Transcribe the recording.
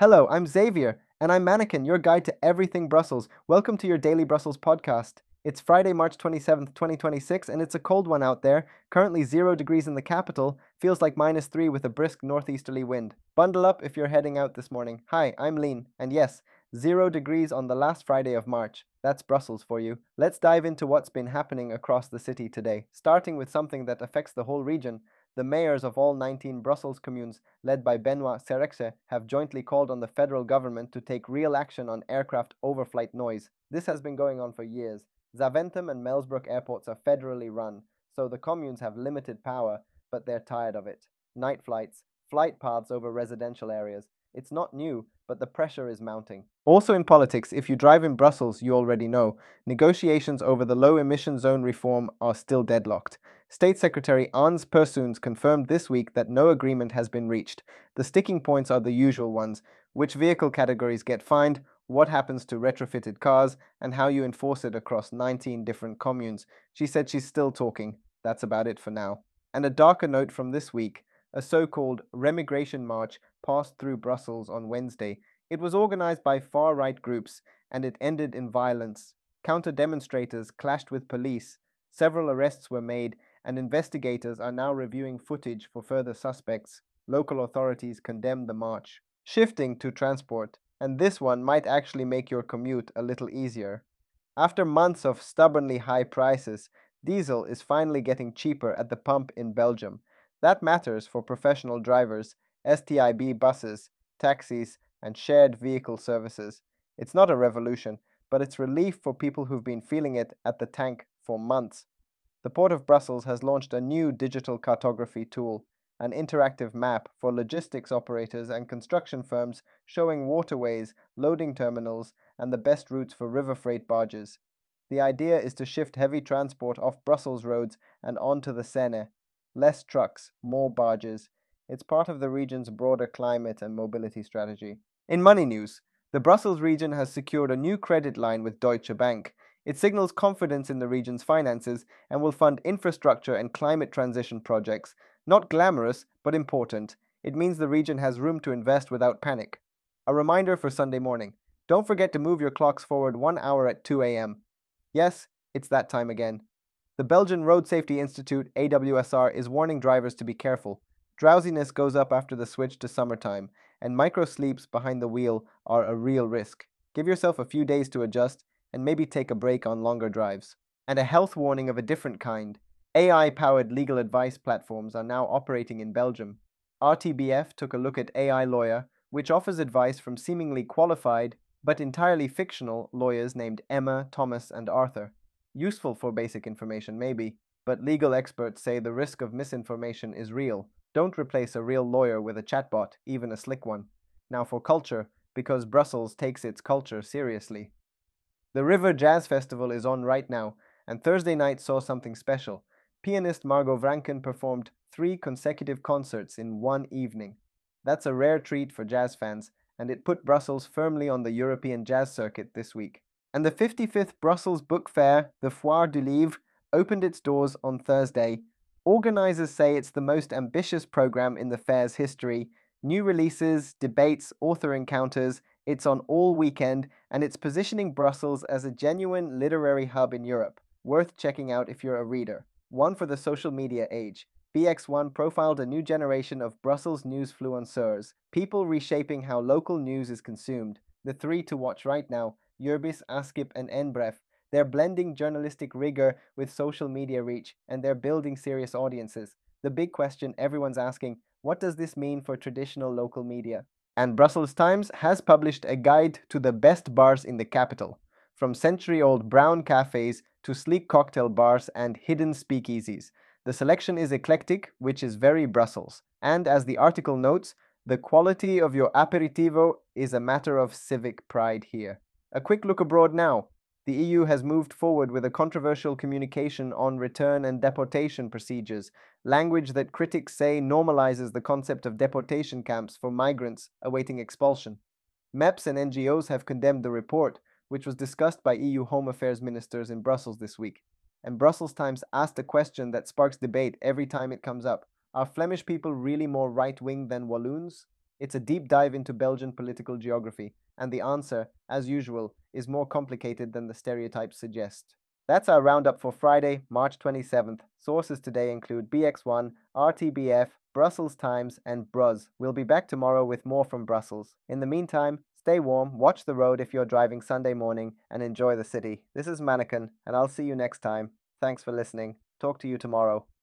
Hello, I'm Xavier, and I'm Mannequin, your guide to everything Brussels. Welcome to your Daily Brussels podcast. It's Friday, March 27th, 2026, and it's a cold one out there. Currently 0 degrees in the capital, feels like -3 with a brisk northeasterly wind. Bundle up if you're heading out this morning. Hi, I'm Lean, and yes, 0 degrees on the last Friday of March. That's Brussels for you. Let's dive into what's been happening across the city today, starting with something that affects the whole region. The mayors of all 19 Brussels communes, led by Benoit Serexhe, have jointly called on the federal government to take real action on aircraft overflight noise. This has been going on for years. Zaventem and Melsbrook airports are federally run, so the communes have limited power, but they're tired of it. Night flights, flight paths over residential areas. It's not new, but the pressure is mounting. Also in politics, if you drive in Brussels, you already know, negotiations over the low emission zone reform are still deadlocked. State Secretary Ans Persoons confirmed this week that no agreement has been reached. The sticking points are the usual ones: which vehicle categories get fined, what happens to retrofitted cars, and how you enforce it across 19 different communes. She said she's still talking. That's about it for now. And a darker note from this week: a so-called Remigration March passed through Brussels on Wednesday. It was organized by far-right groups, and it ended in violence. Counter-demonstrators clashed with police. Several arrests were made, and investigators are now reviewing footage for further suspects. Local authorities condemned the march. Shifting to transport, and this one might actually make your commute a little easier. After months of stubbornly high prices, diesel is finally getting cheaper at the pump in Belgium. That matters for professional drivers, STIB buses, taxis, and shared vehicle services. It's not a revolution, but it's relief for people who've been feeling it at the tank for months. The Port of Brussels has launched a new digital cartography tool, an interactive map for logistics operators and construction firms showing waterways, loading terminals, and the best routes for river freight barges. The idea is to shift heavy transport off Brussels roads and onto the Seine. Less trucks, more barges. It's part of the region's broader climate and mobility strategy. In money news, the Brussels region has secured a new credit line with Deutsche Bank. It signals confidence in the region's finances and will fund infrastructure and climate transition projects. Not glamorous, but important. It means the region has room to invest without panic. A reminder for Sunday morning: don't forget to move your clocks forward 1 hour at 2 a.m. Yes, it's that time again. The Belgian Road Safety Institute, AWSR, is warning drivers to be careful. Drowsiness goes up after the switch to summertime, and micro sleeps behind the wheel are a real risk. Give yourself a few days to adjust, and maybe take a break on longer drives. And a health warning of a different kind: AI-powered legal advice platforms are now operating in Belgium. RTBF took a look at AI Lawyer, which offers advice from seemingly qualified, but entirely fictional, lawyers named Emma, Thomas, and Arthur. Useful for basic information, maybe, but legal experts say the risk of misinformation is real. Don't replace a real lawyer with a chatbot, even a slick one. Now for culture, because Brussels takes its culture seriously. The River Jazz Festival is on right now, and Thursday night saw something special. Pianist Margot Vranken performed 3 consecutive concerts in one evening. That's a rare treat for jazz fans, and it put Brussels firmly on the European jazz circuit this week. And the 55th Brussels Book Fair, the Foire du Livre, opened its doors on Thursday. Organizers say it's the most ambitious program in the fair's history. New releases, debates, author encounters. It's on all weekend, and it's positioning Brussels as a genuine literary hub in Europe. Worth checking out if you're a reader. One for the social media age. BX1 profiled a new generation of Brussels newsfluencers, people reshaping how local news is consumed. The 3 to watch right now: Urbis, Askip, and Enbref. They're blending journalistic rigor with social media reach, and they're building serious audiences. The big question everyone's asking: what does this mean for traditional local media? And Brussels Times has published a guide to the best bars in the capital, from century-old brown cafes to sleek cocktail bars and hidden speakeasies. The selection is eclectic, which is very Brussels. And as the article notes, the quality of your aperitivo is a matter of civic pride here. A quick look abroad now. The EU has moved forward with a controversial communication on return and deportation procedures, language that critics say normalizes the concept of deportation camps for migrants awaiting expulsion. MEPs and NGOs have condemned the report, which was discussed by EU Home Affairs ministers in Brussels this week. And Brussels Times asked a question that sparks debate every time it comes up: are Flemish people really more right-wing than Walloons? It's a deep dive into Belgian political geography, and the answer, as usual, is more complicated than the stereotypes suggest. That's our roundup for Friday, March 27th. Sources today include BX1, RTBF, Brussels Times, and Bruz. We'll be back tomorrow with more from Brussels. In the meantime, stay warm, watch the road if you're driving Sunday morning, and enjoy the city. This is Mannequin, and I'll see you next time. Thanks for listening. Talk to you tomorrow.